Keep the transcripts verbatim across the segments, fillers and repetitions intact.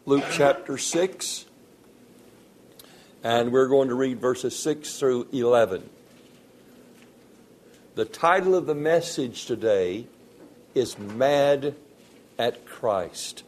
Luke chapter six, and we're going to read verses six through eleven. The title of the message today is Mad at Christ.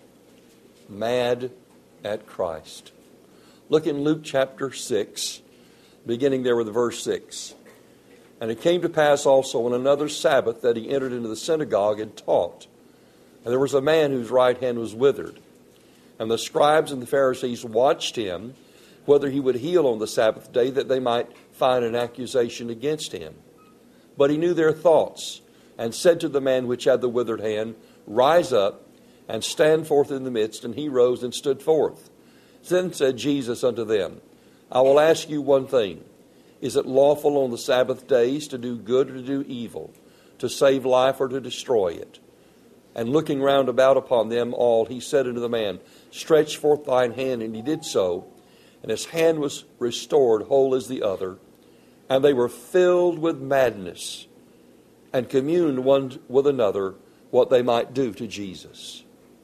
Mad at Christ. Look in Luke chapter six, beginning there with verse six. And it came to pass also on another Sabbath that he entered into the synagogue and taught. And there was a man whose right hand was withered. And the scribes and the Pharisees watched him, whether he would heal on the Sabbath day, that they might find an accusation against him. But he knew their thoughts, and said to the man which had the withered hand, Rise up, and stand forth in the midst. And he rose and stood forth. Then said Jesus unto them, I will ask you one thing. Is it lawful on the Sabbath days to do good or to do evil, to save life or to destroy it? And looking round about upon them all, he said unto the man, Stretch forth thine hand. And he did so. And his hand was restored whole as the other. And they were filled with madness, and communed one with another what they might do to Jesus.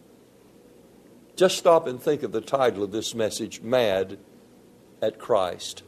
Just stop and think of the title of this message, Mad at Christ.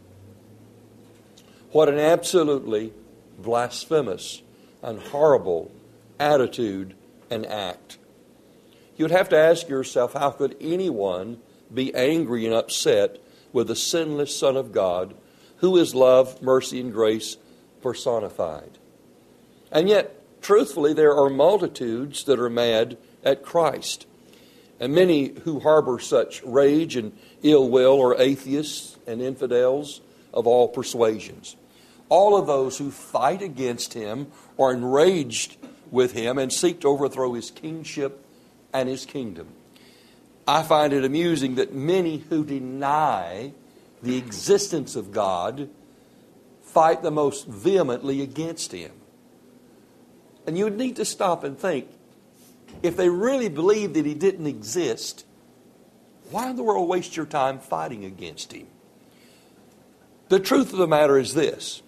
What an absolutely blasphemous and horrible attitude and act. You'd have to ask yourself, how could anyone be angry and upset with the sinless Son of God, who is love, mercy, and grace personified? And yet, truthfully, there are multitudes that are mad at Christ. And many who harbor such rage and ill will are atheists and infidels of all persuasions. All of those who fight against him are enraged with him and seek to overthrow his kingship and his kingdom. I find it amusing that many who deny the existence of God fight the most vehemently against him. And you would need to stop and think, if they really believe that he didn't exist, why in the world waste your time fighting against him? The truth of the matter is this,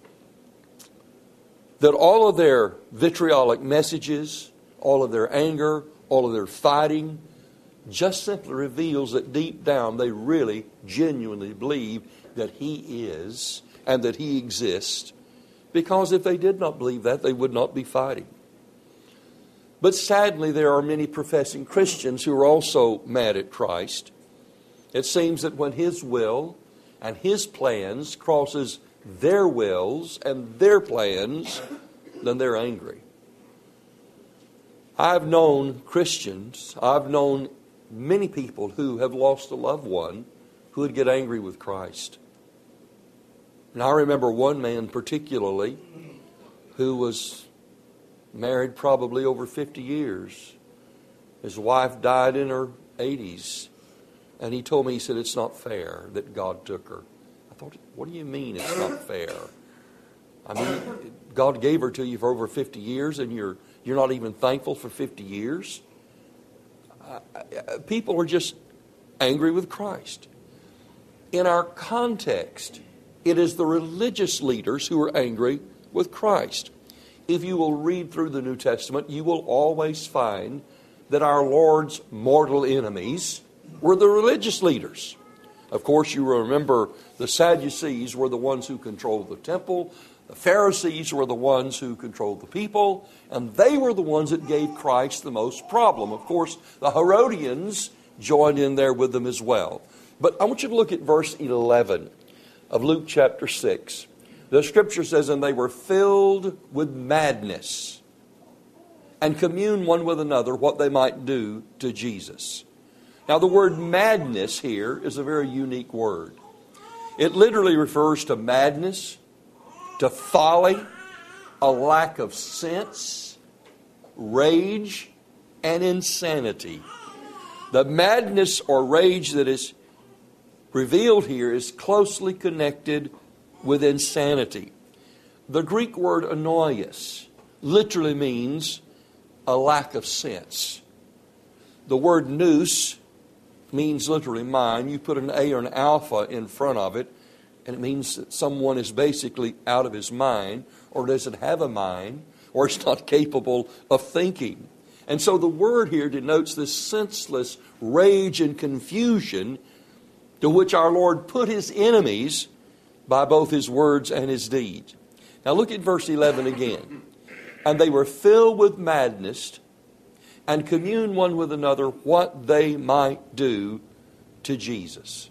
that all of their vitriolic messages, all of their anger, all of their fighting, just simply reveals that deep down they really, genuinely believe that he is and that he exists. Because if they did not believe that, they would not be fighting. But sadly, there are many professing Christians who are also mad at Christ. It seems that when his will and his plans crosses their wills and their plans, then they're angry. I've known Christians, I've known many people who have lost a loved one who would get angry with Christ. And I remember one man particularly who was married probably over fifty years. His wife died in her eighties. And he told me, he said, it's not fair that God took her. I thought, what do you mean it's not fair? I mean, God gave her to you for over fifty years and you're you're not even thankful for fifty years? Uh, people are just angry with Christ. In our context, it is the religious leaders who are angry with Christ. If you will read through the New Testament, you will always find that our Lord's mortal enemies were the religious leaders. Of course, you remember the Sadducees were the ones who controlled the temple. The Pharisees were the ones who controlled the people. And they were the ones that gave Christ the most problem. Of course, the Herodians joined in there with them as well. But I want you to look at verse eleven of Luke chapter six. The scripture says, and they were filled with madness and communed one with another what they might do to Jesus. Now the word madness here is a very unique word. It literally refers to madness, to folly, a lack of sense, rage, and insanity. The madness or rage that is revealed here is closely connected with insanity. The Greek word annoias literally means a lack of sense. The word nous means literally mind. You put an A or an alpha in front of it, and it means that someone is basically out of his mind, or doesn't have a mind, or is not capable of thinking. And so the word here denotes this senseless rage and confusion to which our Lord put his enemies by both his words and his deeds. Now look at verse eleven again. And they were filled with madness and communed one with another what they might do to Jesus.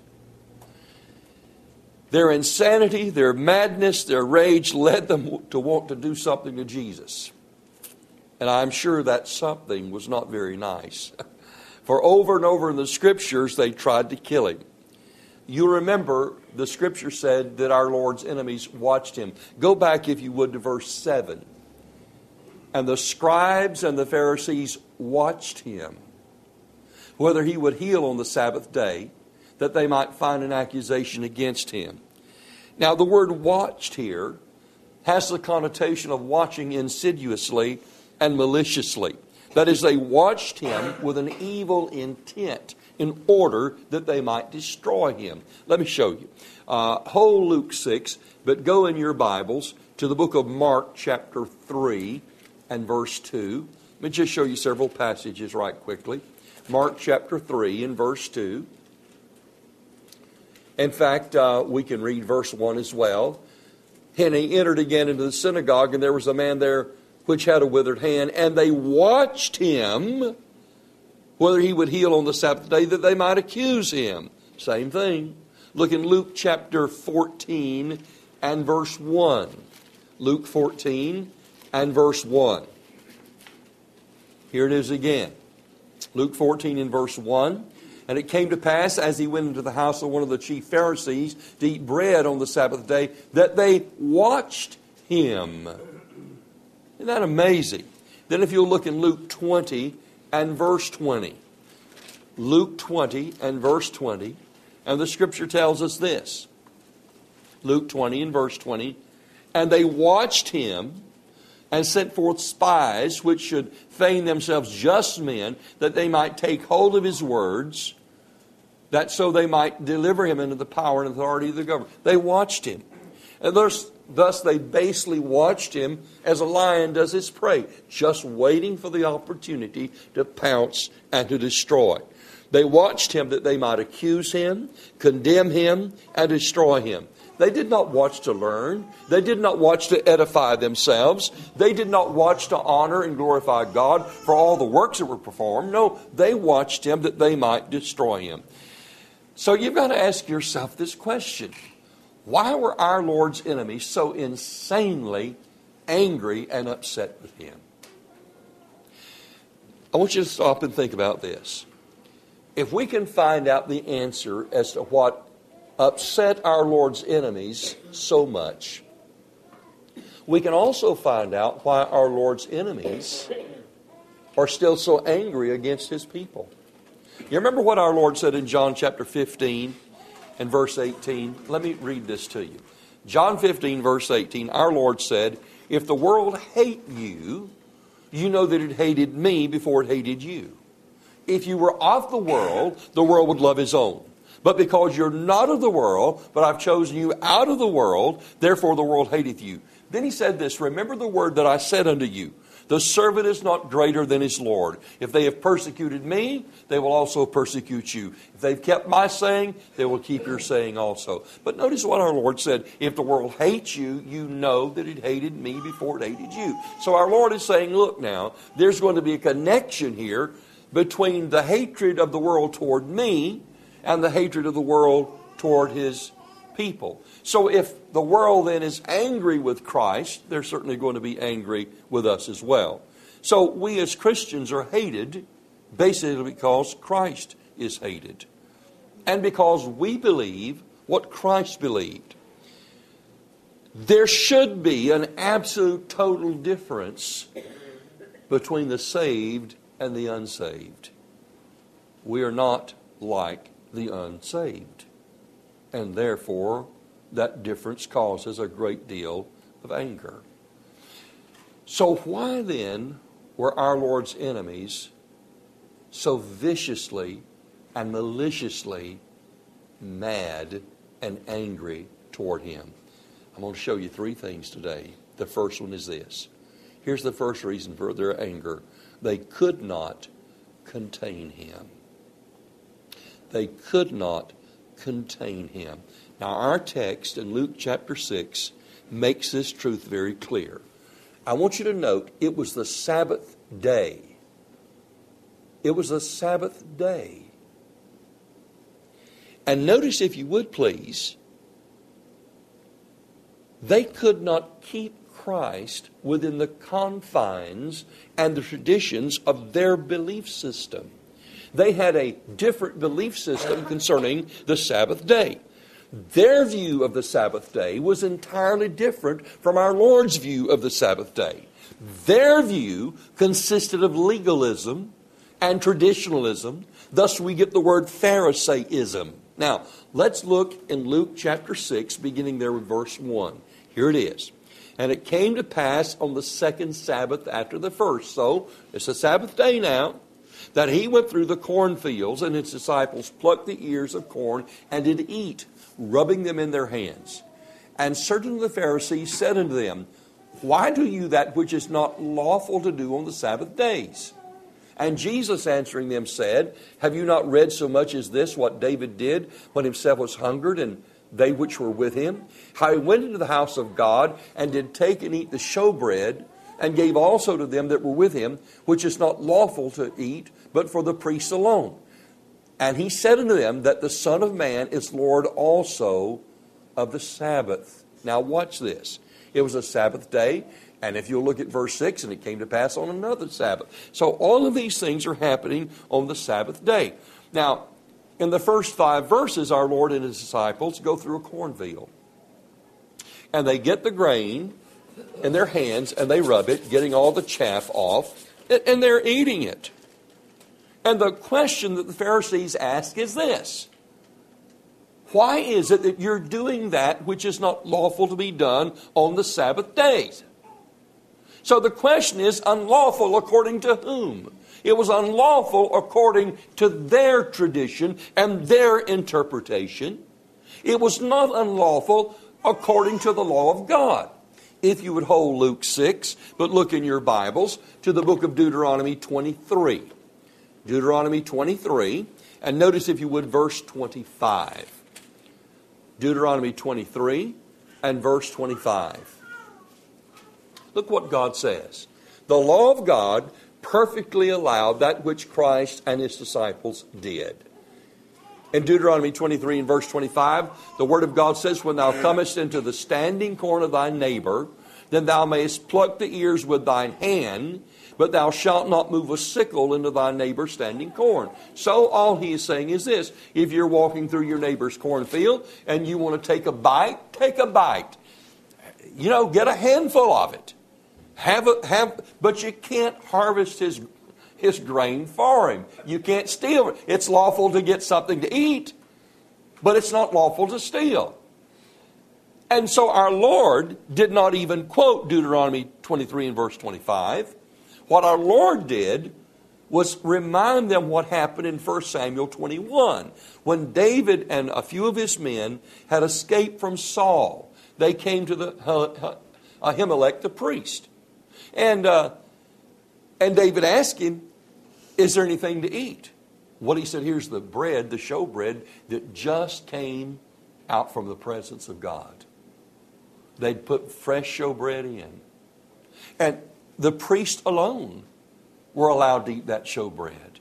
Their insanity, their madness, their rage led them to want to do something to Jesus. And I'm sure that something was not very nice. For over and over in the Scriptures, they tried to kill him. You remember the Scripture said that our Lord's enemies watched him. Go back, if you would, to verse seven. And the scribes and the Pharisees watched him, whether he would heal on the Sabbath day, that they might find an accusation against him. Now, the word watched here has the connotation of watching insidiously and maliciously. That is, they watched him with an evil intent in order that they might destroy him. Let me show you. Uh, hold Luke six, but go in your Bibles to the book of Mark chapter three and verse two. Let me just show you several passages right quickly. Mark chapter three and verse two. In fact, uh, we can read verse one as well. And he entered again into the synagogue, and there was a man there which had a withered hand, and they watched him whether he would heal on the Sabbath day, that they might accuse him. Same thing. Look in Luke chapter fourteen and verse one. Luke fourteen and verse one. Here it is again. Luke fourteen and verse one. And it came to pass, as he went into the house of one of the chief Pharisees to eat bread on the Sabbath day, that they watched him. Isn't that amazing? Then if you'll look in Luke twenty and verse twenty. Luke twenty and verse twenty. And the Scripture tells us this. Luke twenty and verse twenty. And they watched him and sent forth spies, which should feign themselves just men, that they might take hold of his words, that so they might deliver him into the power and authority of the government. They watched him. And thus, thus they basely watched him as a lion does his prey, just waiting for the opportunity to pounce and to destroy. They watched him that they might accuse him, condemn him, and destroy him. They did not watch to learn. They did not watch to edify themselves. They did not watch to honor and glorify God for all the works that were performed. No, they watched him that they might destroy him. So you've got to ask yourself this question. Why were our Lord's enemies so insanely angry and upset with him? I want you to stop and think about this. If we can find out the answer as to what upset our Lord's enemies so much, we can also find out why our Lord's enemies are still so angry against his people. You remember what our Lord said in John chapter fifteen and verse eighteen? Let me read this to you. John fifteen verse eighteen, our Lord said, "If the world hate you, you know that it hated me before it hated you. If you were of the world, the world would love his own. But because you're not of the world, but I've chosen you out of the world, therefore the world hateth you." Then he said this, "Remember the word that I said unto you, the servant is not greater than his Lord. If they have persecuted me, they will also persecute you. If they've kept my saying, they will keep your saying also." But notice what our Lord said. If the world hates you, you know that it hated me before it hated you. So our Lord is saying, look now, there's going to be a connection here between the hatred of the world toward me and the hatred of the world toward his people. So if the world then is angry with Christ, they're certainly going to be angry with us as well. So we as Christians are hated basically because Christ is hated. And because we believe what Christ believed. There should be an absolute total difference between the saved and the unsaved. We are not like the unsaved. And therefore, that difference causes a great deal of anger. So why then were our Lord's enemies so viciously and maliciously mad and angry toward him? I'm going to show you three things today. The first one is this. Here's the first reason for their anger. they could not contain him. They could not contain him. Now, our text in Luke chapter six makes this truth very clear. I want you to note, it was the Sabbath day. It was the Sabbath day. And notice, if you would please, they could not keep Christ within the confines and the traditions of their belief system. They had a different belief system concerning the Sabbath day. Their view of the Sabbath day was entirely different from our Lord's view of the Sabbath day. Their view consisted of legalism and traditionalism. Thus we get the word Pharisaism. Now, let's look in Luke chapter six, beginning there with verse one. Here it is. And it came to pass on the second Sabbath after the first. So, it's a Sabbath day now, that he went through the cornfields, and his disciples plucked the ears of corn and did eat, rubbing them in their hands. And certain of the Pharisees said unto them, Why do you that which is not lawful to do on the Sabbath days? And Jesus answering them said, Have you not read so much as this, what David did when himself was hungered, and they which were with him? How he went into the house of God, and did take and eat the showbread, and gave also to them that were with him, which is not lawful to eat, but for the priests alone. And he said unto them that the Son of Man is Lord also of the Sabbath. Now watch this. It was a Sabbath day. And if you'll look at verse six, and it came to pass on another Sabbath. So all of these things are happening on the Sabbath day. Now, in the first five verses, our Lord and his disciples go through a cornfield. And they get the grain in their hands, and they rub it, getting all the chaff off, and they're eating it. And the question that the Pharisees ask is this: Why is it that you're doing that which is not lawful to be done on the Sabbath days? So the question is, unlawful according to whom? It was unlawful according to their tradition and their interpretation. It was not unlawful according to the law of God. If you would hold Luke six, but look in your Bibles to the book of Deuteronomy twenty-three. Deuteronomy twenty-three, and notice, if you would, verse twenty-five. Deuteronomy twenty-three and verse twenty-five. Look what God says. The law of God perfectly allowed that which Christ and his disciples did. In Deuteronomy twenty-three and verse twenty-five, the word of God says, When thou comest into the standing corn of thy neighbor, then thou mayest pluck the ears with thine hand, but thou shalt not move a sickle into thy neighbor's standing corn. So all he is saying is this: if you're walking through your neighbor's cornfield and you want to take a bite, take a bite. You know, get a handful of it. Have a, have, but you can't harvest his, his grain for him. You can't steal it. It's lawful to get something to eat, but it's not lawful to steal. And so our Lord did not even quote Deuteronomy twenty-three and verse twenty-five. What our Lord did was remind them what happened in First Samuel twenty-one, when David and a few of his men had escaped from Saul. They came to the Ahimelech, the priest. And uh, and David asked him, Is there anything to eat? Well, he said, Here's the bread, the showbread that just came out from the presence of God. They'd put fresh showbread in. And the priest alone were allowed to eat that showbread.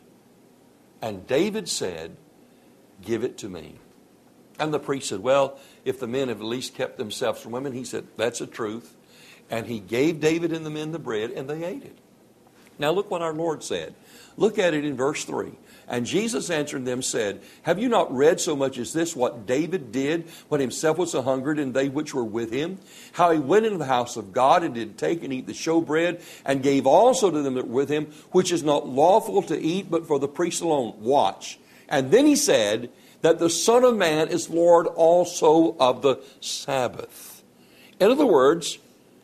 And David said, Give it to me. And the priest said, Well, if the men have at least kept themselves from women, he said, That's the truth. And he gave David and the men the bread, and they ate it. Now look what our Lord said. Look at it in verse three. And Jesus answering them said, Have you not read so much as this, what David did when himself was a hungered, and they which were with him? How he went into the house of God, and did take and eat the showbread, and gave also to them that were with him, which is not lawful to eat, but for the priests alone. Watch. And then he said, that the Son of Man is Lord also of the Sabbath. In other words,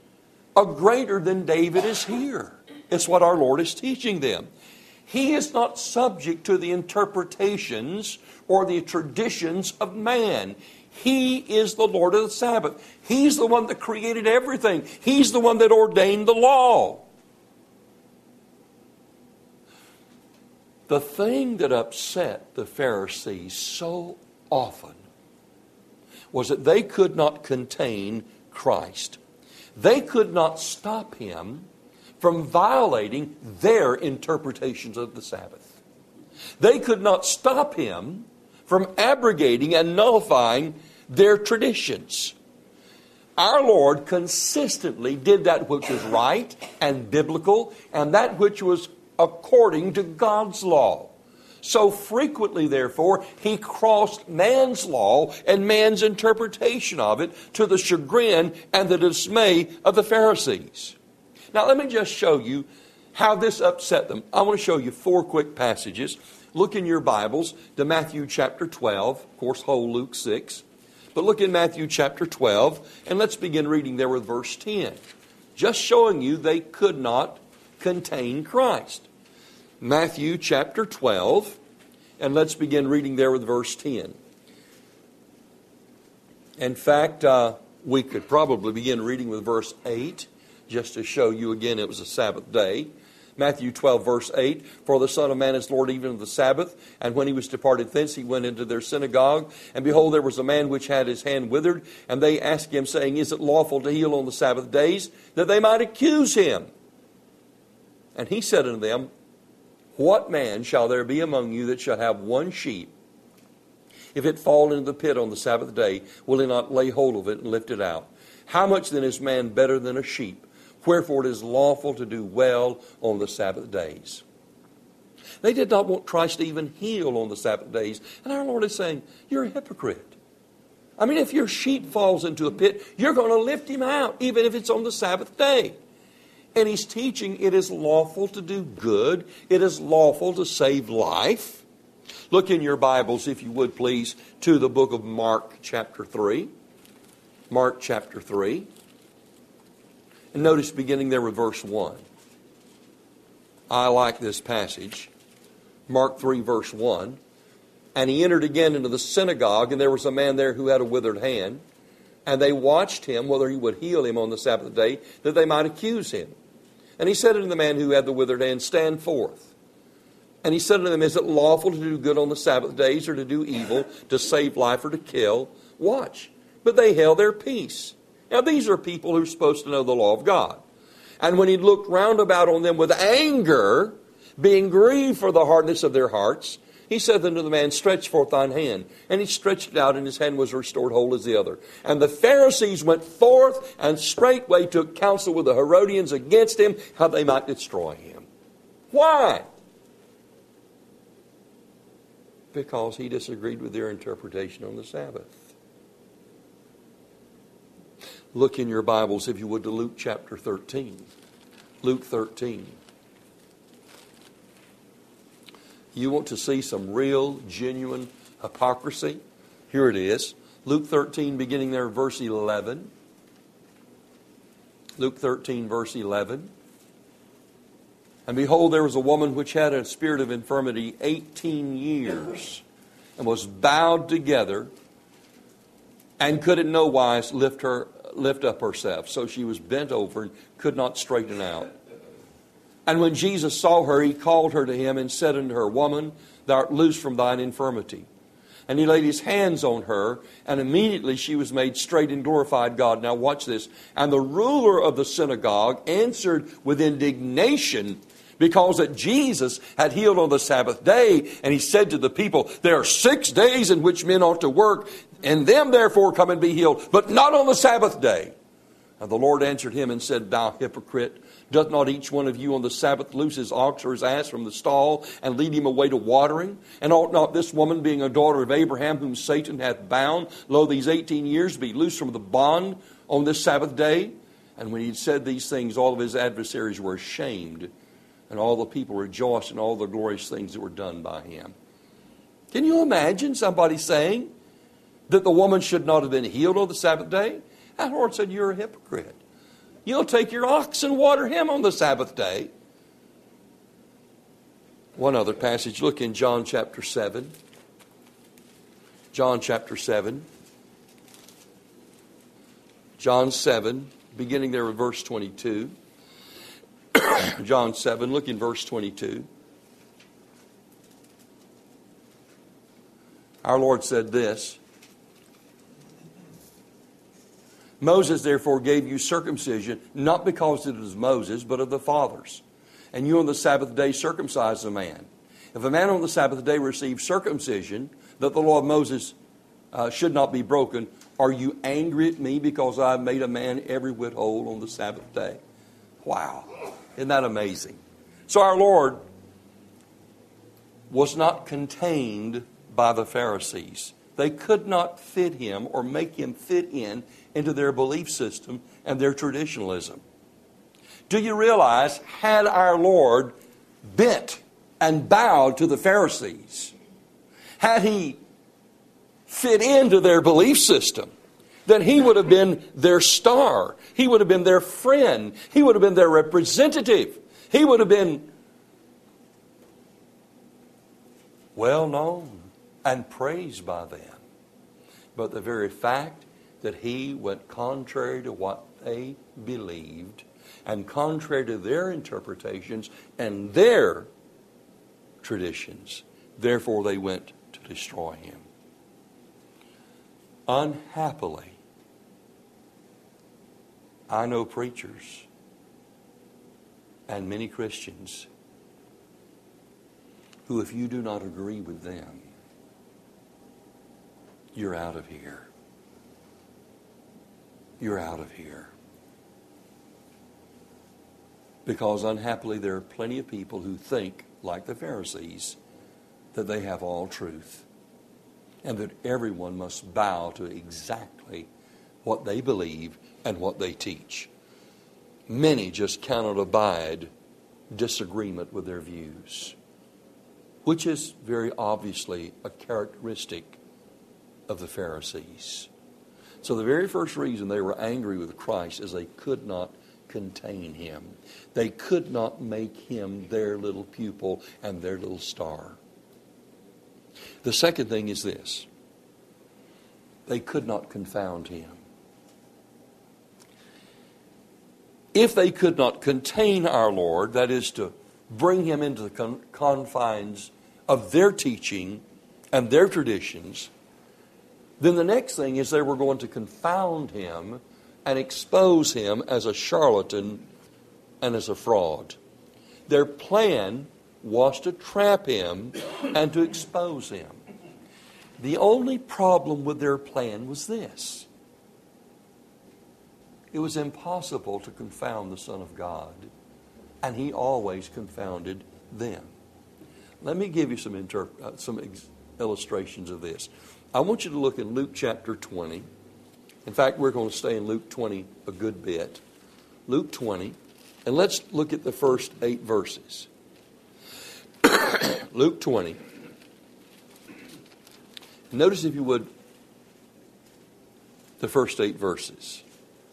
a greater than David is here. It's what our Lord is teaching them. He is not subject to the interpretations or the traditions of man. He is the Lord of the Sabbath. He's the one that created everything. He's the one that ordained the law. The thing that upset the Pharisees so often was that they could not contain Christ. They could not stop him from violating their interpretations of the Sabbath. They could not stop him from abrogating and nullifying their traditions. Our Lord consistently did that which was right and biblical and that which was according to God's law. So frequently, therefore, he crossed man's law and man's interpretation of it to the chagrin and the dismay of the Pharisees. Now, let me just show you how this upset them. I want to show you four quick passages. Look in your Bibles to Matthew chapter twelve, of course, whole Luke six. But look in Matthew chapter twelve, and let's begin reading there with verse ten. Just showing you they could not contain Christ. Matthew chapter twelve, and let's begin reading there with verse ten. In fact, uh, we could probably begin reading with verse eight, just to show you again it was a Sabbath day. Matthew twelve, verse eight, for the Son of Man is Lord even of the Sabbath. And when he was departed thence, he went into their synagogue. And behold, there was a man which had his hand withered. And they asked him, saying, is it lawful to heal on the Sabbath days? That they might accuse him. And he said unto them, what man shall there be among you that shall have one sheep? If it fall into the pit on the Sabbath day, will he not lay hold of it and lift it out? How much then is man better than a sheep? Wherefore it is lawful to do well on the Sabbath days. They did not want Christ to even heal on the Sabbath days. And our Lord is saying, you're a hypocrite. I mean, if your sheep falls into a pit, you're going to lift him out, even if it's on the Sabbath day. And he's teaching it is lawful to do good. It is lawful to save life. Look in your Bibles, if you would please, to the book of Mark chapter three. Mark chapter three. And notice beginning there with verse one. I like this passage. Mark three, verse one. And he entered again into the synagogue, and there was a man there who had a withered hand. And they watched him, whether he would heal him on the Sabbath day, that they might accuse him. And he said unto the man who had the withered hand, stand forth. And he said unto them, is it lawful to do good on the Sabbath days, or to do evil, to save life, or to kill? Watch. But they held their peace. Now these are people who are supposed to know the law of God. And when he looked round about on them with anger, being grieved for the hardness of their hearts, he said unto the man, stretch forth thine hand. And he stretched it out, and his hand was restored whole as the other. And the Pharisees went forth, and straightway took counsel with the Herodians against him, how they might destroy him. Why? Because he disagreed with their interpretation on the Sabbath. Look in your Bibles, if you would, to Luke chapter thirteen. Luke thirteen. You want to see some real, genuine hypocrisy? Here it is. Luke thirteen, beginning there, verse eleven. Luke thirteen, verse eleven. And behold, there was a woman which had a spirit of infirmity eighteen years, and was bowed together, and could in no wise lift her lift up herself. So she was bent over and could not straighten out. And when Jesus saw her, he called her to him and said unto her, woman, thou art loosed from thine infirmity. And he laid his hands on her, and immediately she was made straight and glorified God. Now watch this. And the ruler of the synagogue answered with indignation, because that Jesus had healed on the Sabbath day. And he said to the people, there are six days in which men ought to work, and them therefore come and be healed, but not on the Sabbath day. And the Lord answered him and said, thou hypocrite, doth not each one of you on the Sabbath loose his ox or his ass from the stall, and lead him away to watering? And ought not this woman, being a daughter of Abraham, whom Satan hath bound, lo, these eighteen years, be loosed from the bond on this Sabbath day? And when he had said these things, all of his adversaries were ashamed, and all the people rejoiced in all the glorious things that were done by him. Can you imagine somebody saying that the woman should not have been healed on the Sabbath day? Our Lord said, you're a hypocrite. You'll take your ox and water him on the Sabbath day. One other passage. Look in John chapter seven. John chapter seven. John seven, beginning there with verse twenty-two. John seven, look in verse twenty-two. Our Lord said this, Moses therefore gave you circumcision, not because it is Moses, but of the fathers. And you on the Sabbath day circumcise a man. If a man on the Sabbath day receives circumcision, that the law of Moses uh, should not be broken, are you angry at me because I have made a man every whit whole on the Sabbath day? Wow. Isn't that amazing? So our Lord was not contained by the Pharisees. They could not fit him or make him fit in into their belief system and their traditionalism. Do you realize, had our Lord bent and bowed to the Pharisees, had he fit into their belief system, then he would have been their star. He would have been their friend. He would have been their representative. He would have been well known and praised by them. But the very fact that he went contrary to what they believed and contrary to their interpretations and their traditions, therefore they went to destroy him. Unhappily, I know preachers and many Christians who, if you do not agree with them, you're out of here. You're out of here. Because unhappily there are plenty of people who think, like the Pharisees, that they have all truth and that everyone must bow to exactly what they believe and what they teach. Many just cannot abide disagreement with their views, which is very obviously a characteristic of the Pharisees. So the very first reason they were angry with Christ is they could not contain him. They could not make him their little pupil and their little star. The second thing is this: they could not confound him. If they could not contain our Lord, that is to bring him into the con- confines of their teaching and their traditions, then the next thing is they were going to confound him and expose him as a charlatan and as a fraud. Their plan was to trap him and to expose him. The only problem with their plan was this: it was impossible to confound the Son of God, and he always confounded them. Let me give you some, interp- uh, some ex- illustrations of this. I want you to look in Luke chapter twenty. In fact, we're going to stay in Luke twenty a good bit. Luke twenty, and let's look at the first eight verses. Luke twenty. Notice, if you would, the first eight verses.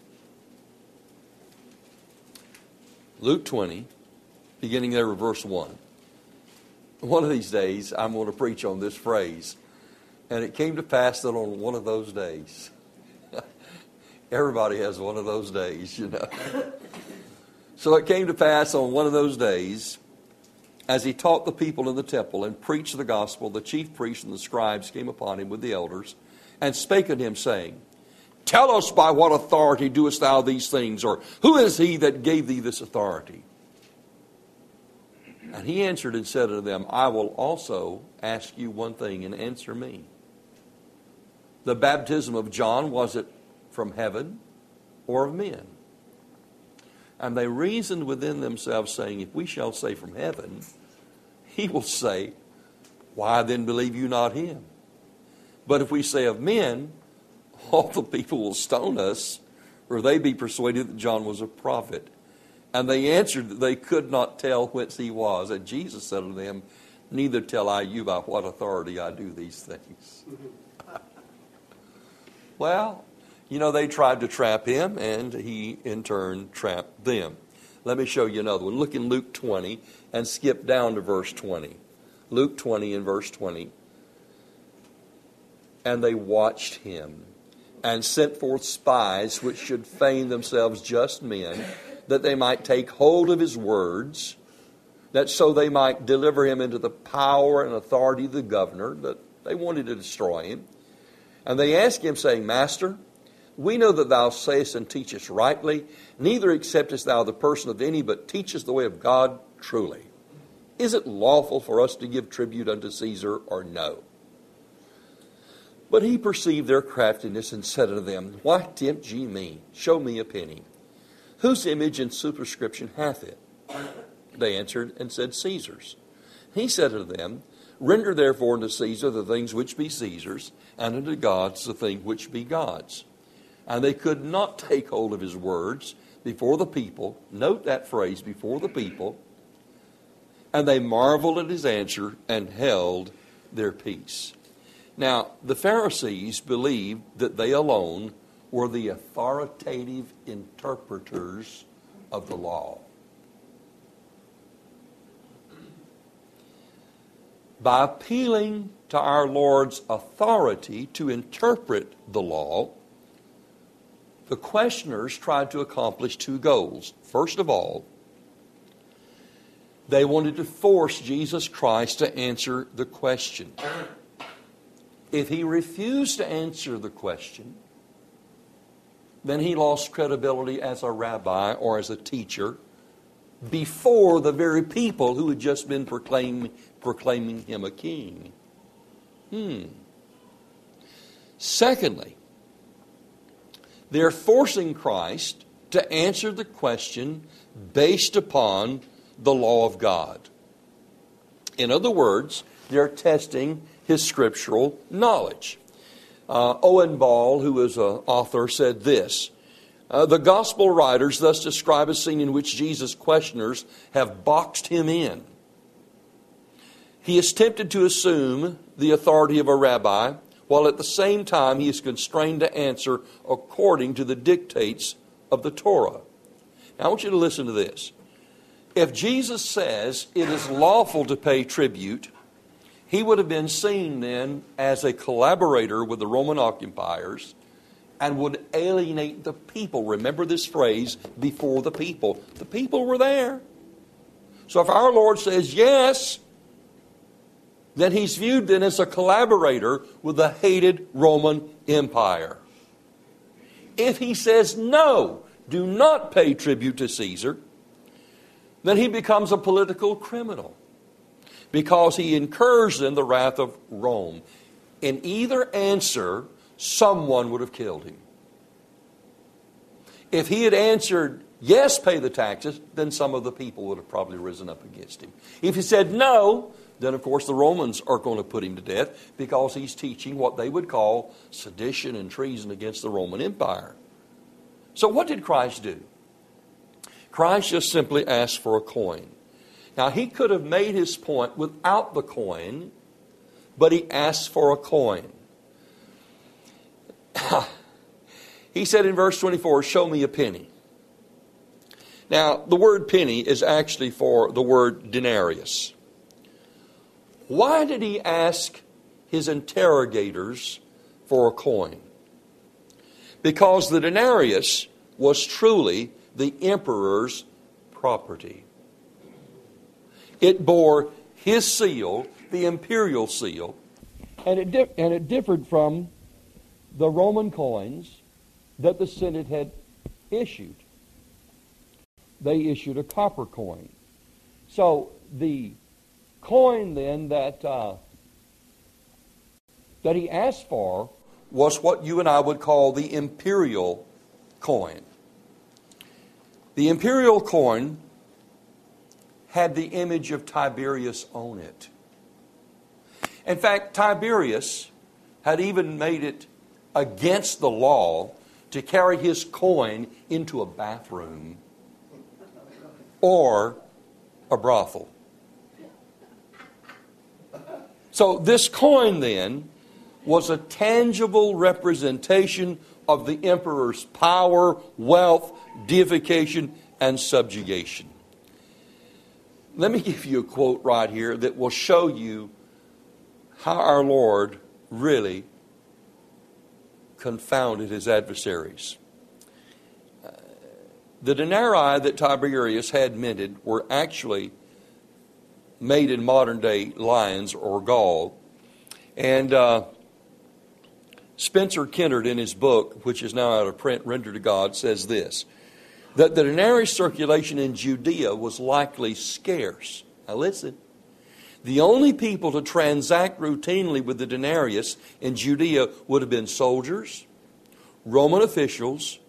Luke twenty, beginning there with verse one. One of these days, I'm going to preach on this phrase. And it came to pass that on one of those days, everybody has one of those days, you know. So it came to pass on one of those days, as he taught the people in the temple and preached the gospel, the chief priests and the scribes came upon him with the elders and spake unto him, saying, Tell us, by what authority doest thou these things? Or who is he that gave thee this authority? And he answered and said unto them, I will also ask you one thing, and answer me. The baptism of John, was it from heaven or of men? And they reasoned within themselves, saying, If we shall say from heaven, he will say, Why then believe you not him? But if we say of men, all the people will stone us, or they be persuaded that John was a prophet. And they answered that they could not tell whence he was. And Jesus said unto them, Neither tell I you by what authority I do these things. Well, you know, they tried to trap him, and he in turn trapped them. Let me show you another one. Look in Luke twenty and skip down to verse twenty. Luke twenty and verse twenty. And they watched him and sent forth spies which should feign themselves just men, that they might take hold of his words, that so they might deliver him into the power and authority of the governor, that They wanted to destroy him. And they asked him, saying, Master, we know that thou sayest and teachest rightly, neither acceptest thou the person of any, but teachest the way of God truly. Is it lawful for us to give tribute unto Caesar or no? But he perceived their craftiness and said unto them, Why tempt ye me? Show me a penny. Whose image and superscription hath it? They answered and said, Caesar's. He said unto them, Render therefore unto Caesar the things which be Caesar's, and unto God the thing which be God's. And they could not take hold of his words before the people. Note that phrase, before the people. And they marveled at his answer and held their peace. Now, the Pharisees believed that they alone were the authoritative interpreters of the law. By appealing to our Lord's authority to interpret the law, the questioners tried to accomplish two goals. First of all, they wanted to force Jesus Christ to answer the question. If he refused to answer the question, then he lost credibility as a rabbi or as a teacher before the very people who had just been proclaiming, proclaiming him a king. Hmm. Secondly, they're forcing Christ to answer the question based upon the law of God. In other words, they're testing his scriptural knowledge. Uh, Owen Ball, who is an author, said this, uh, the gospel writers thus describe a scene in which Jesus' questioners have boxed him in. He is tempted to assume the authority of a rabbi, while at the same time he is constrained to answer according to the dictates of the Torah. Now I want you to listen to this. If Jesus says it is lawful to pay tribute, he would have been seen then as a collaborator with the Roman occupiers and would alienate the people. Remember this phrase, before the people. The people were there. So if our Lord says yes, then he's viewed then as a collaborator with the hated Roman Empire. If he says no, do not pay tribute to Caesar, then he becomes a political criminal, because he incurs in the wrath of Rome. In either answer, someone would have killed him. If he had answered, yes, pay the taxes, then some of the people would have probably risen up against him. If he said no, then of course the Romans are going to put him to death, because he's teaching what they would call sedition and treason against the Roman Empire. So what did Christ do? Christ just simply asked for a coin. Now, he could have made his point without the coin, but he asked for a coin. He said in verse twenty-four, show me a penny. Now, the word penny is actually for the word denarius. Why did he ask his interrogators for a coin? Because the denarius was truly the emperor's property. It bore his seal, the imperial seal, and it, di- and it differed from the Roman coins that the Senate had issued. They issued a copper coin. So the coin then that uh, that he asked for was what you and I would call the imperial coin. The imperial coin had the image of Tiberius on it. In fact, Tiberius had even made it against the law to carry his coin into a bathroom or a brothel. So this coin then was a tangible representation of the emperor's power, wealth, deification, and subjugation. Let me give you a quote right here that will show you how our Lord really confounded his adversaries. Uh, the denarii that Tiberius had minted were actually made in modern day lions or gall, And uh, Spencer Kennard, in his book, which is now out of print, Render to God, says this, that the denarius circulation in Judea was likely scarce. Now listen. The only people to transact routinely with the denarius in Judea would have been soldiers, Roman officials,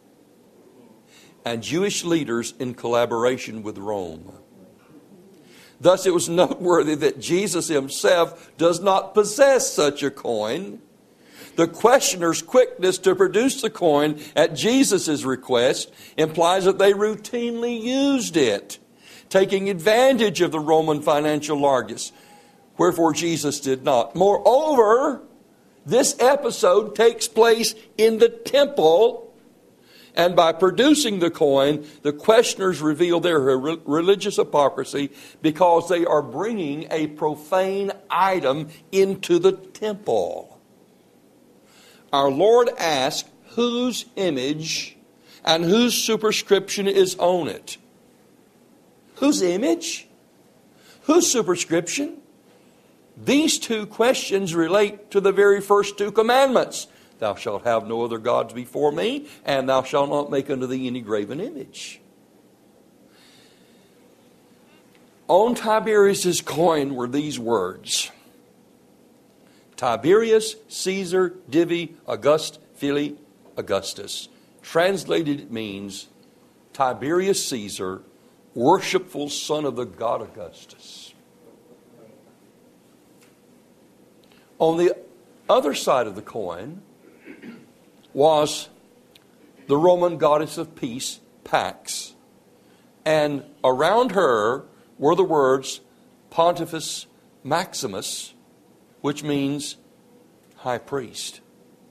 and Jewish leaders in collaboration with Rome. Thus, it was noteworthy that Jesus himself does not possess such a coin. The questioner's quickness to produce the coin at Jesus' request implies that they routinely used it, taking advantage of the Roman financial largesse, wherefore Jesus did not. Moreover, this episode takes place in the temple, and by producing the coin, the questioners reveal their re- religious hypocrisy because they are bringing a profane item into the temple. Our Lord asked whose image and whose superscription is on it. Whose image? Whose superscription? These two questions relate to the very first two commandments. Thou shalt have no other gods before me, and thou shalt not make unto thee any graven image. On Tiberius' coin were these words: Tiberius Caesar Divi August Fili Augustus. Translated, it means Tiberius Caesar, worshipful son of the god Augustus. On the other side of the coin was the Roman goddess of peace, Pax. And around her were the words Pontifex Maximus, which means high priest.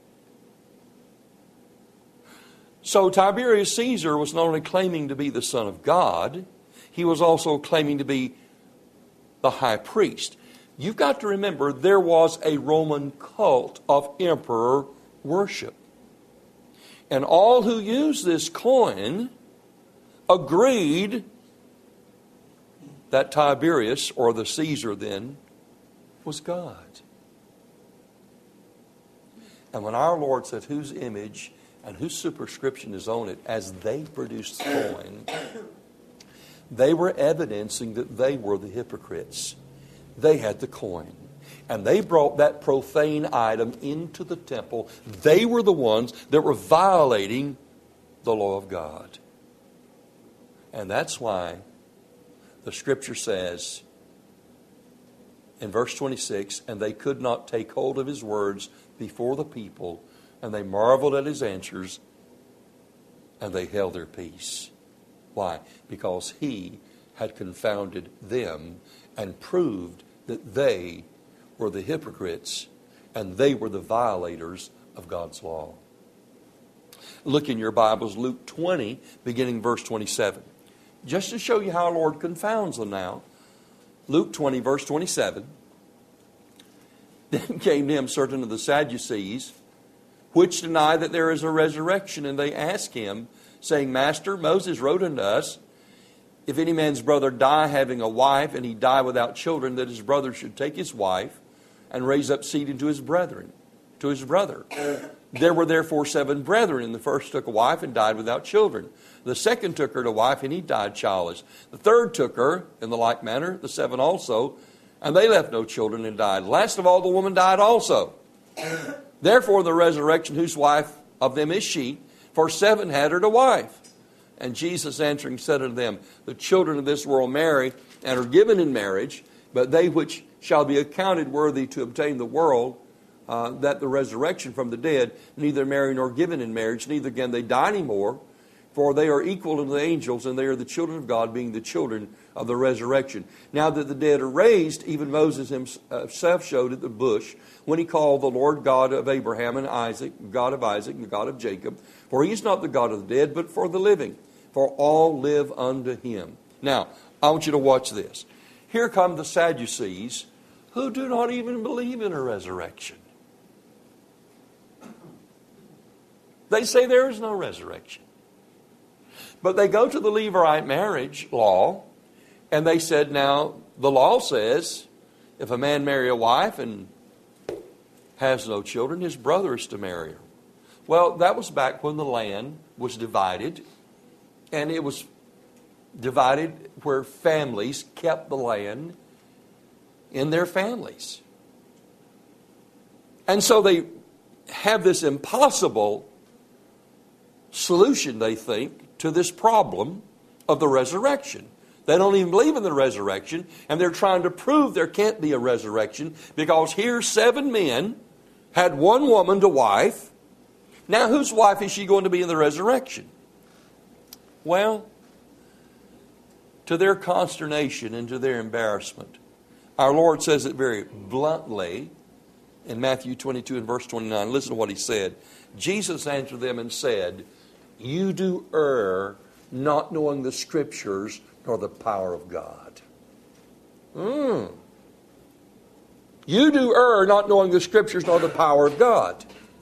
So Tiberius Caesar was not only claiming to be the Son of God, he was also claiming to be the high priest. You've got to remember there was a Roman cult of emperor worship. And all who used this coin agreed that Tiberius, or the Caesar then, was God. And when our Lord said whose image and whose superscription is on it, as they produced the coin, they were evidencing that they were the hypocrites. They had the coin. And they brought that profane item into the temple. They were the ones that were violating the law of God. And that's why the Scripture says in verse twenty-six, and they could not take hold of his words before the people, and they marveled at his answers, and they held their peace. Why? Because he had confounded them and proved that they were the hypocrites and they were the violators of God's law. Look in your Bibles, Luke twenty, beginning verse twenty-seven. Just to show you how our Lord confounds them now. Luke twenty, verse twenty-seven. Then came to him certain of the Sadducees, which deny that there is a resurrection, and they ask him, saying, Master, Moses wrote unto us, if any man's brother die having a wife, and he die without children, that his brother should take his wife and raise up seed unto his brethren, to his brother. There were therefore seven brethren, and the first took a wife and died without children. The second took her to wife, and he died childless. The third took her in the like manner, the seven also, and they left no children and died. Last of all, the woman died also. Therefore, the resurrection, whose wife of them is she? For seven had her to wife. And Jesus answering said unto them, the children of this world marry and are given in marriage, but they which shall be accounted worthy to obtain the world, uh, that the resurrection from the dead, neither marry nor given in marriage, neither again they die any more, for they are equal to the angels, and they are the children of God, being the children of the resurrection. Now that the dead are raised, even Moses himself showed at the bush, when he called the Lord God of Abraham and Isaac, God of Isaac, and the God of Jacob. For he is not the God of the dead, but for the living. For all live unto him. Now, I want you to watch this. Here come the Sadducees, who do not even believe in a resurrection. They say there is no resurrection. But they go to the Levirate marriage law, and they said, now, the law says, if a man marry a wife and has no children. His brother is to marry her. Well, that was back when the land was divided. And it was divided where families kept the land in their families. And so they have this impossible solution, they think, to this problem of the resurrection. They don't even believe in the resurrection, and they're trying to prove there can't be a resurrection because here seven men had one woman to wife. Now whose wife is she going to be in the resurrection? Well, to their consternation and to their embarrassment, our Lord says it very bluntly in Matthew twenty-two and verse twenty-nine. Listen to what He said. Jesus answered them and said, "You do err, not knowing the Scriptures nor the power of God." Mm. You do err, not knowing the Scriptures nor the power of God.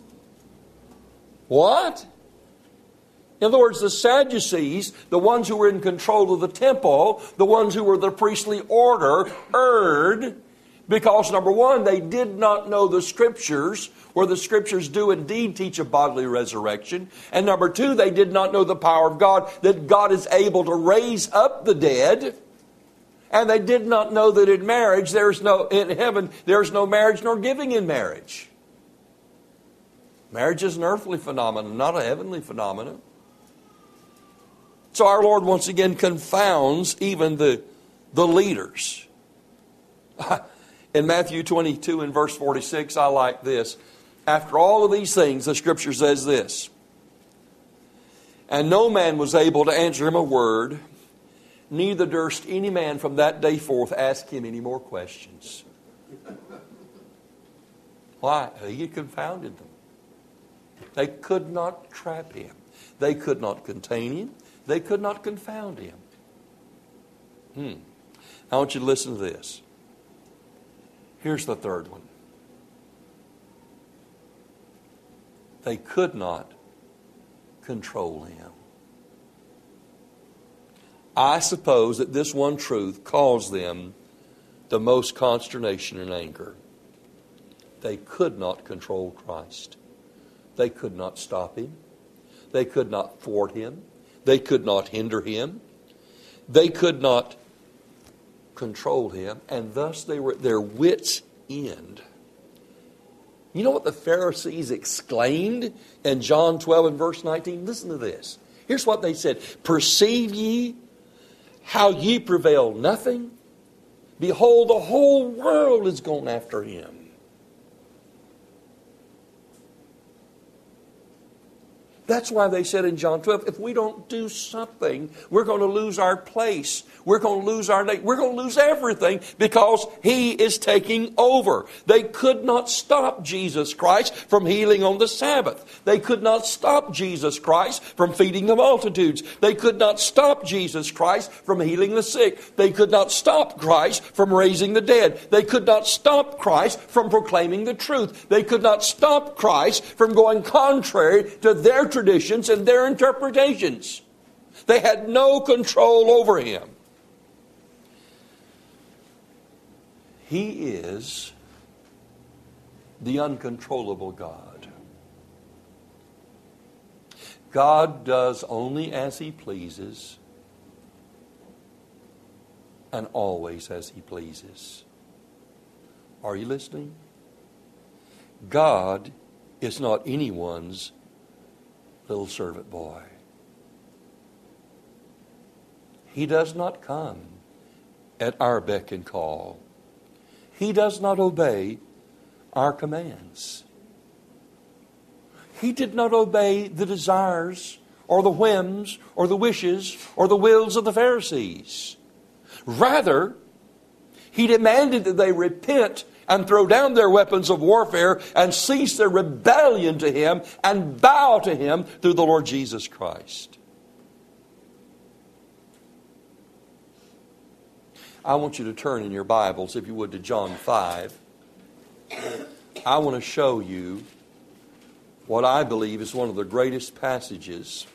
What? In other words, the Sadducees, the ones who were in control of the temple, the ones who were the priestly order, erred because, number one, they did not know the Scriptures, where the Scriptures do indeed teach a bodily resurrection. And number two, they did not know the power of God, that God is able to raise up the dead. And they did not know that in marriage, there's no, in heaven, there's no marriage nor giving in marriage. Marriage is an earthly phenomenon, not a heavenly phenomenon. So our Lord once again confounds even the, the leaders. In Matthew twenty-two and verse forty-six, I like this. After all of these things, the Scripture says this, "And no man was able to answer him a word, neither durst any man from that day forth ask him any more questions." Why? He had confounded them. They could not trap him. They could not contain him. They could not confound him. Hmm. I want you to listen to this. Here's the third one. They could not control him. I suppose that this one truth caused them the most consternation and anger. They could not control Christ. They could not stop him. They could not thwart him. They could not hinder him. They could not control him. And thus they were at their wits' end. You know what the Pharisees exclaimed in John twelve and verse nineteen? Listen to this. Here's what they said. "Perceive ye how ye prevail nothing? Behold, the whole world is gone after him." That's why they said in John twelve, if we don't do something, we're going to lose our place. We're going to lose our name. We're going to lose everything because he is taking over. They could not stop Jesus Christ from healing on the Sabbath. They could not stop Jesus Christ from feeding the multitudes. They could not stop Jesus Christ from healing the sick. They could not stop Christ from raising the dead. They could not stop Christ from proclaiming the truth. They could not stop Christ from going contrary to their traditions and their interpretations. They had no control over him. He is the uncontrollable God. God does only as he pleases and always as he pleases. Are you listening? God is not anyone's little servant boy. He does not come at our beck and call. He does not obey our commands. He did not obey the desires or the whims or the wishes or the wills of the Pharisees. Rather, he demanded that they repent and throw down their weapons of warfare and cease their rebellion to him and bow to him through the Lord Jesus Christ. I want you to turn in your Bibles, if you would, to John five. I want to show you what I believe is one of the greatest passages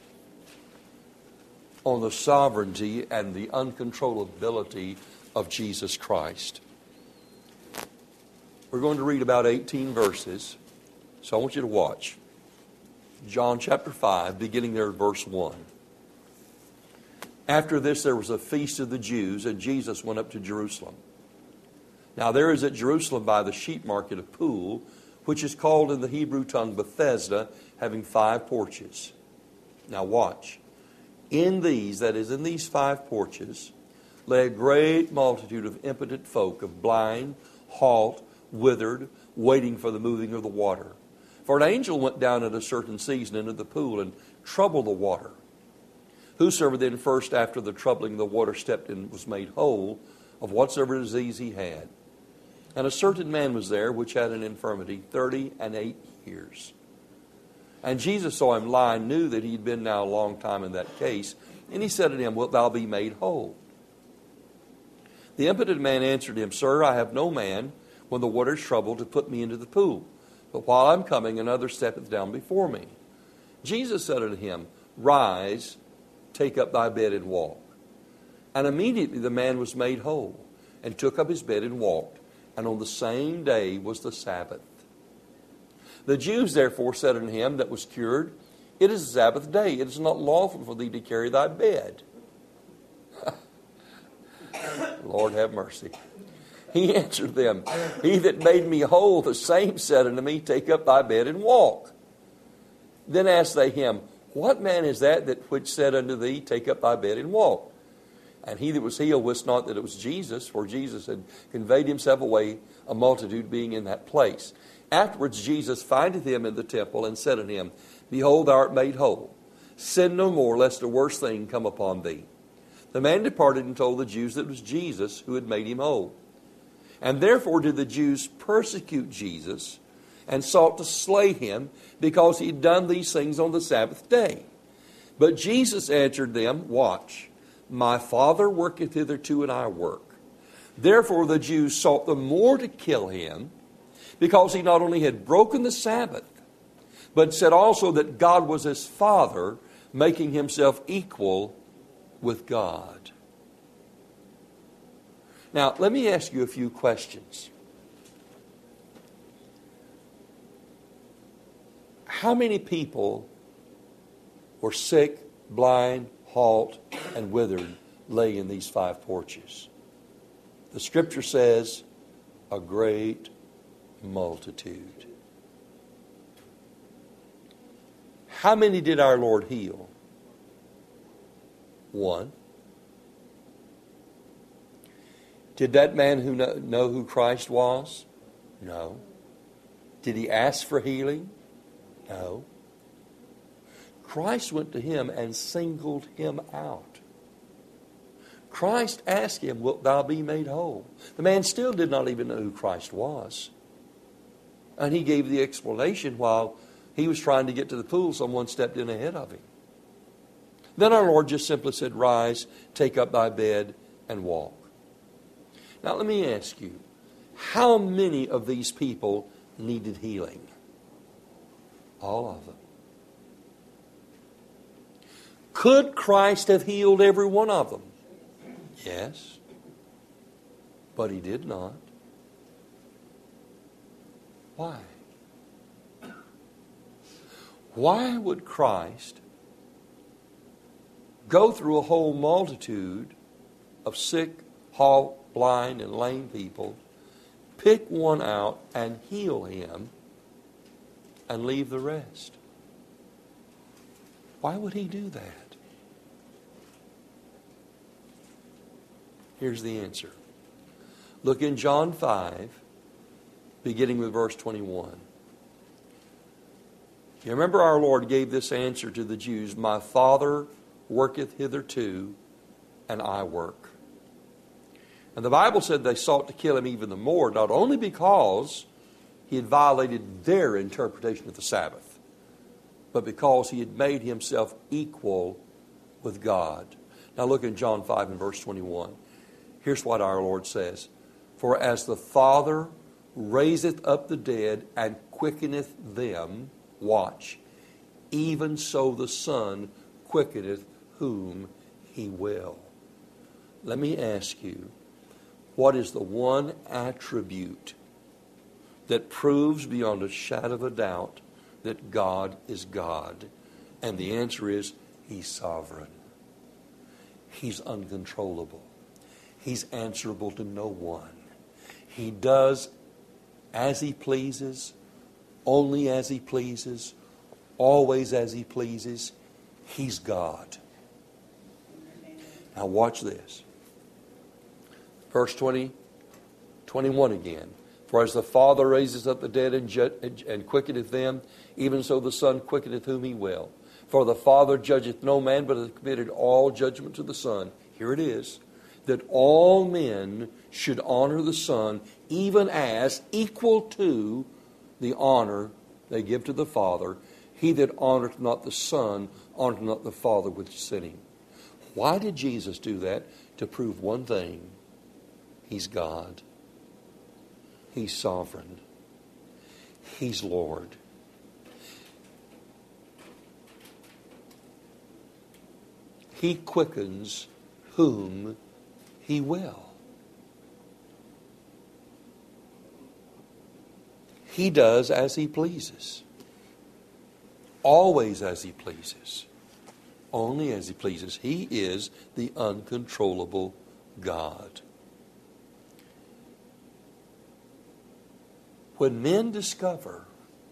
on the sovereignty and the uncontrollability of Jesus Christ. We're going to read about eighteen verses, so I want you to watch. John chapter five, beginning there at verse one. After this there was a feast of the Jews, and Jesus went up to Jerusalem. Now there is at Jerusalem by the sheep market a pool, which is called in the Hebrew tongue Bethesda, having five porches. Now watch. In these, that is, in these five porches, lay a great multitude of impotent folk, of blind, halt, withered, waiting for the moving of the water. For an angel went down at a certain season into the pool and troubled the water. Whosoever then first after the troubling of the water stepped in was made whole of whatsoever disease he had. And a certain man was there which had an infirmity thirty and eight years. And Jesus saw him lie, and knew that he had been now a long time in that case. And he said unto him, Wilt thou be made whole? The impotent man answered him, Sir, I have no man, when the water is troubled, to put me into the pool. But while I am coming, another steppeth down before me. Jesus said unto him, Rise, take up thy bed and walk. And immediately the man was made whole, and took up his bed and walked. And on the same day was the Sabbath. The Jews therefore said unto him that was cured, It is the Sabbath day. It is not lawful for thee to carry thy bed. Lord have mercy. He answered them, He that made me whole, the same said unto me, Take up thy bed and walk. Then asked they him, What man is that, that which said unto thee, Take up thy bed and walk? And he that was healed wist not that it was Jesus, for Jesus had conveyed himself away, a multitude being in that place. Afterwards Jesus findeth him in the temple, and said unto him, Behold, thou art made whole. Sin no more, lest a worse thing come upon thee. The man departed and told the Jews that it was Jesus who had made him whole. And therefore did the Jews persecute Jesus, and sought to slay him, because he had done these things on the Sabbath day. But Jesus answered them, Watch, my Father worketh hitherto, and I work. Therefore the Jews sought the more to kill him, because he not only had broken the Sabbath, but said also that God was his Father, making himself equal with God. Now, let me ask you a few questions. How many people were sick, blind, halt, and withered lay in these five porches? The Scripture says, a great multitude. How many did our Lord heal? One. Did that man who know, know who Christ was? No. Did he ask for healing? No. Christ went to him and singled him out. Christ asked him, Wilt thou be made whole? The man still did not even know who Christ was. And he gave the explanation while he was trying to get to the pool, someone stepped in ahead of him. Then our Lord just simply said, Rise, take up thy bed, and walk. Now let me ask you, how many of these people needed healing? All of them. Could Christ have healed every one of them? Yes. But he did not. Why? Why would Christ go through a whole multitude of sick, halt, blind, and lame people, pick one out and heal him, and leave the rest? Why would he do that? Here's the answer. Look in John five, beginning with verse twenty-one. You remember our Lord gave this answer to the Jews, My Father worketh hitherto, and I work. And the Bible said they sought to kill him even the more, not only because he had violated their interpretation of the Sabbath, but because he had made himself equal with God. Now look in John five and verse twenty-one. Here's what our Lord says. For as the Father raiseth up the dead and quickeneth them, watch, even so the Son quickeneth whom he will. Let me ask you, what is the one attribute that proves beyond a shadow of a doubt that God is God? And the answer is, He's sovereign. He's uncontrollable. He's answerable to no one. He does as He pleases, only as He pleases, always as He pleases. He's God. Now watch this. Verse twenty, twenty-one again. For as the Father raises up the dead and, ju- and quickeneth them, even so the Son quickeneth whom He will. For the Father judgeth no man, but hath committed all judgment to the Son. Here it is. That all men should honor the Son, even as equal to the honor they give to the Father. He that honoreth not the Son, honoreth not the Father which sent Him. Why did Jesus do that? To prove one thing. He's God. He's sovereign. He's Lord. He quickens whom He will. He does as He pleases. Always as He pleases. Only as He pleases. He is the uncontrollable God. When men discover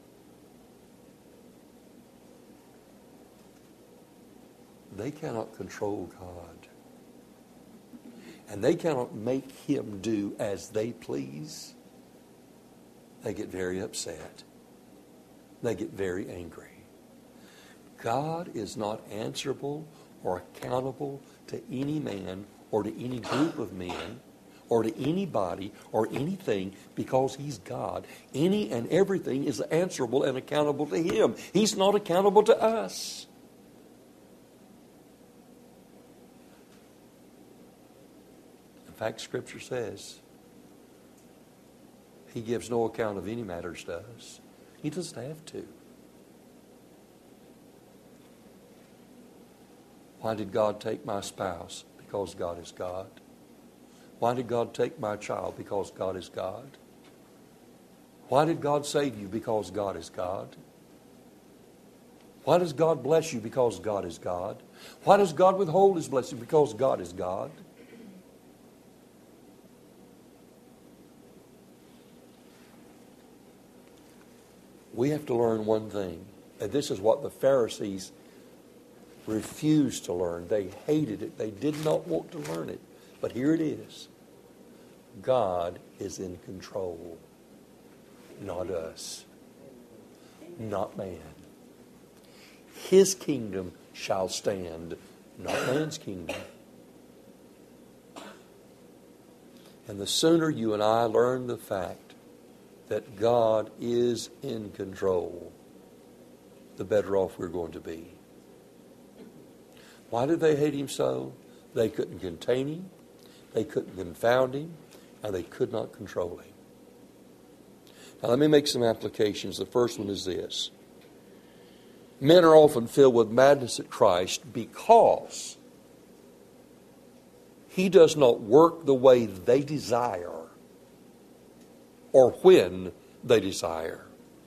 they cannot control God, and they cannot make Him do as they please, they get very upset. They get very angry. God is not answerable or accountable to any man or to any group of men or to anybody or anything because He's God. Any and everything is answerable and accountable to Him. He's not accountable to us. In fact, Scripture says He gives no account of any matters to us. He doesn't have to. Why did God take my spouse? Because God is God. Why did God take my child? Because God is God. Why did God save you? Because God is God. Why does God bless you? Because God is God. Why does God withhold His blessing? Because God is God. We have to learn one thing, and this is what the Pharisees refused to learn. They hated it. They did not want to learn it. But here it is. God is in control. Not us. Not man. His kingdom shall stand. Not man's kingdom. And the sooner you and I learn the fact that God is in control, the better off we're going to be. Why did they hate Him so? They couldn't contain Him, they couldn't confound Him, and they could not control Him. Now let me make some applications. The first one is this. Men are often filled with madness at Christ because He does not work the way they desire or when they desire.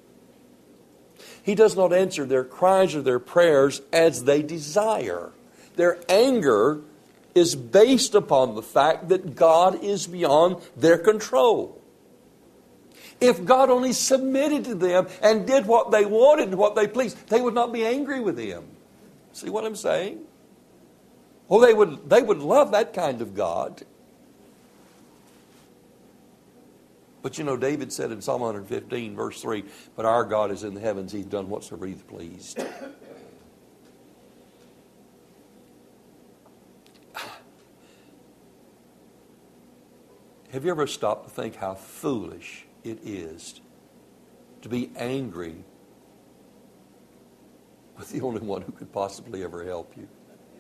He does not answer their cries or their prayers as they desire. Their anger is based upon the fact that God is beyond their control. If God only submitted to them and did what they wanted and what they pleased, they would not be angry with Him. See what I'm saying? Well, they would, they would love that kind of God. But you know, David said in Psalm one fifteen, verse three, but our God is in the heavens. He's done whatsoever He's pleased. Have you ever stopped to think how foolish it is to be angry with the only one who could possibly ever help you?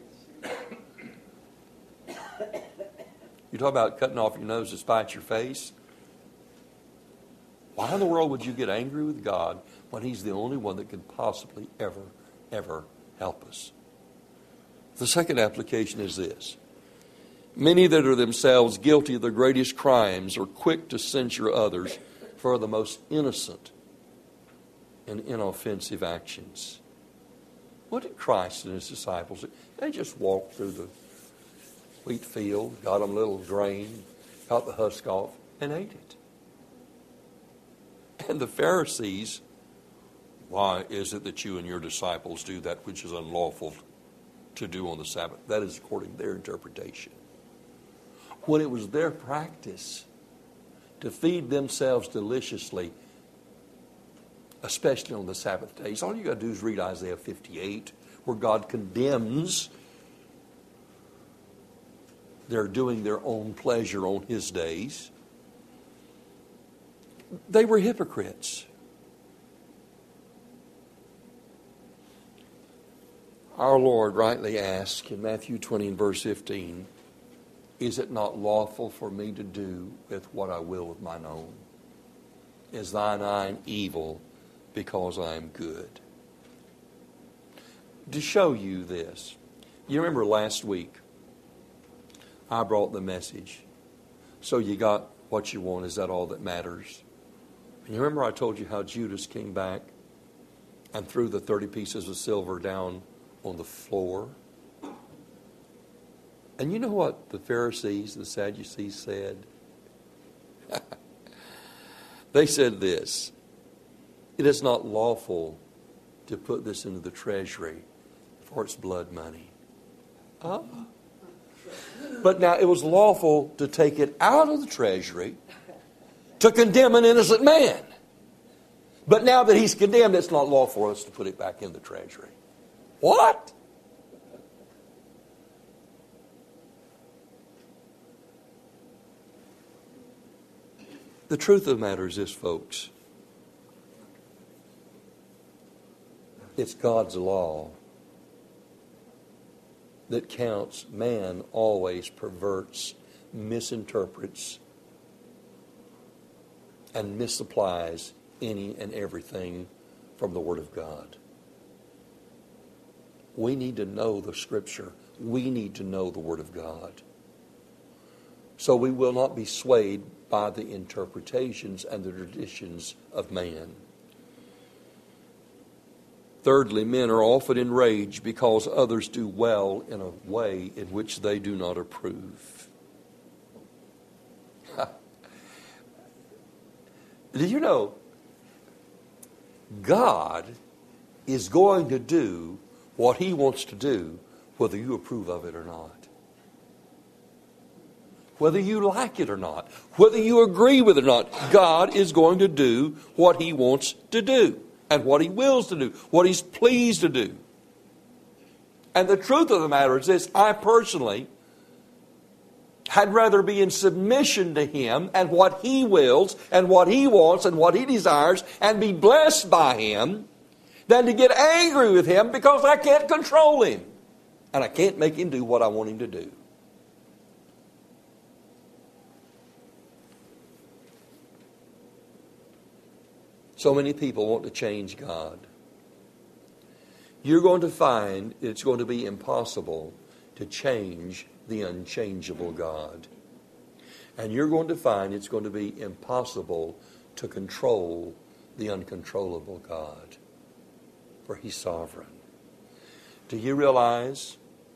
You talk about cutting off your nose to spite your face. Why in the world would you get angry with God when He's the only one that could possibly ever, ever help us? The second application is this. Many that are themselves guilty of the greatest crimes are quick to censure others for the most innocent and inoffensive actions. What did Christ and his disciples do? They just walked through the wheat field, got them a little grain, got the husk off, and ate it. And the Pharisees, why is it that you and your disciples do that which is unlawful to do on the Sabbath? That is according to their interpretation. When it was their practice to feed themselves deliciously, especially on the Sabbath days, all you got to do is read Isaiah fifty-eight, where God condemns their doing their own pleasure on his days. They were hypocrites. Our Lord rightly asked in Matthew twenty and verse fifteen, is it not lawful for me to do with what I will with mine own? Is thine eye evil because I am good? To show you this, you remember last week, I brought the message. So you got what you want. Is that all that matters? And you remember I told you how Judas came back and threw the thirty pieces of silver down on the floor? And you know what the Pharisees, the Sadducees said? They said this: it is not lawful to put this into the treasury, for it's blood money. Ah. But now it was lawful to take it out of the treasury to condemn an innocent man. But now that he's condemned, it's not lawful for us to put it back in the treasury. What? The truth of the matter is this, folks. It's God's law that counts. Man always perverts, misinterprets, and misapplies any and everything from the Word of God. We need to know the Scripture. We need to know the Word of God. So we will not be swayed by the interpretations and the traditions of man. Thirdly, men are often enraged because others do well in a way in which they do not approve. Did you know God is going to do what He wants to do whether you approve of it or not? Whether you like it or not, whether you agree with it or not, God is going to do what He wants to do and what He wills to do, what He's pleased to do. And the truth of the matter is this: I personally had rather be in submission to Him and what He wills and what He wants and what He desires and be blessed by Him than to get angry with Him because I can't control Him and I can't make Him do what I want Him to do. So many people want to change God. You're going to find it's going to be impossible to change the unchangeable God. And you're going to find it's going to be impossible to control the uncontrollable God. For He's sovereign. Do you realize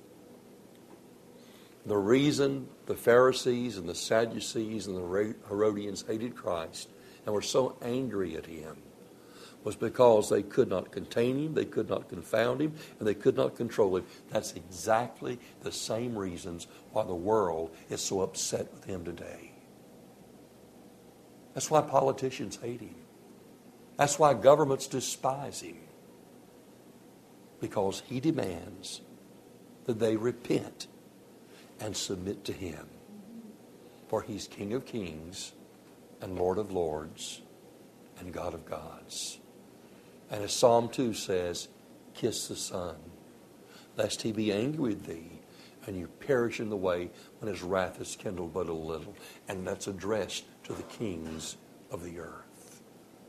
the reason the Pharisees and the Sadducees and the Herodians hated Christ and were so angry at Him was because they could not contain Him, they could not confound Him, and they could not control Him. That's exactly the same reasons why the world is so upset with Him today. That's why politicians hate Him. That's why governments despise Him. Because He demands that they repent and submit to Him. For He's King of kings and Lord of lords and God of gods. And as Psalm two says, kiss the Son, lest He be angry with thee, and you perish in the way when His wrath is kindled but a little. And that's addressed to the kings of the earth.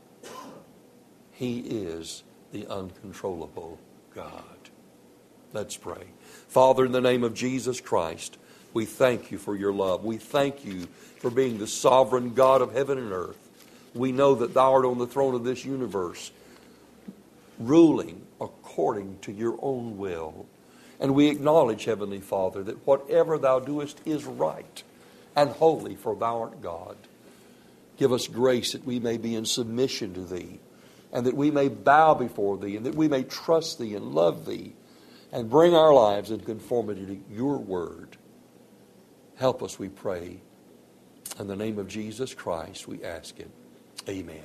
He is the uncontrollable God. Let's pray. Father, in the name of Jesus Christ, we thank You for Your love. We thank You for being the sovereign God of heaven and earth. We know that thou art on the throne of this universe, ruling according to your own will. And we acknowledge, Heavenly Father, that whatever thou doest is right and holy, for thou art God. Give us grace that we may be in submission to thee, and that we may bow before thee, and that we may trust thee and love thee, and bring our lives in conformity to your word. Help us, we pray. In the name of Jesus Christ, we ask it. Amen.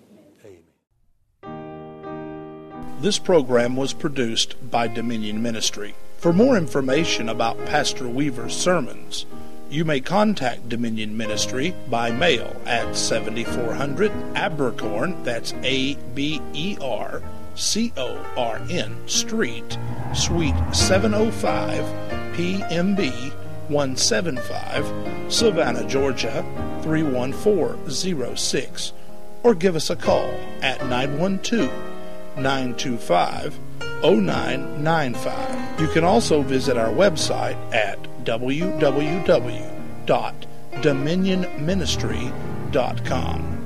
Amen. This program was produced by Dominion Ministry. For more information about Pastor Weaver's sermons, you may contact Dominion Ministry by mail at seventy-four hundred Abercorn, that's A B E R C O R N Street, Suite seven oh five, P M B one seventy-five, Savannah, Georgia three one four zero six, or give us a call at nine one two, nine two five, zero nine nine five. You can also visit our website at w w w dot dominion ministry dot com.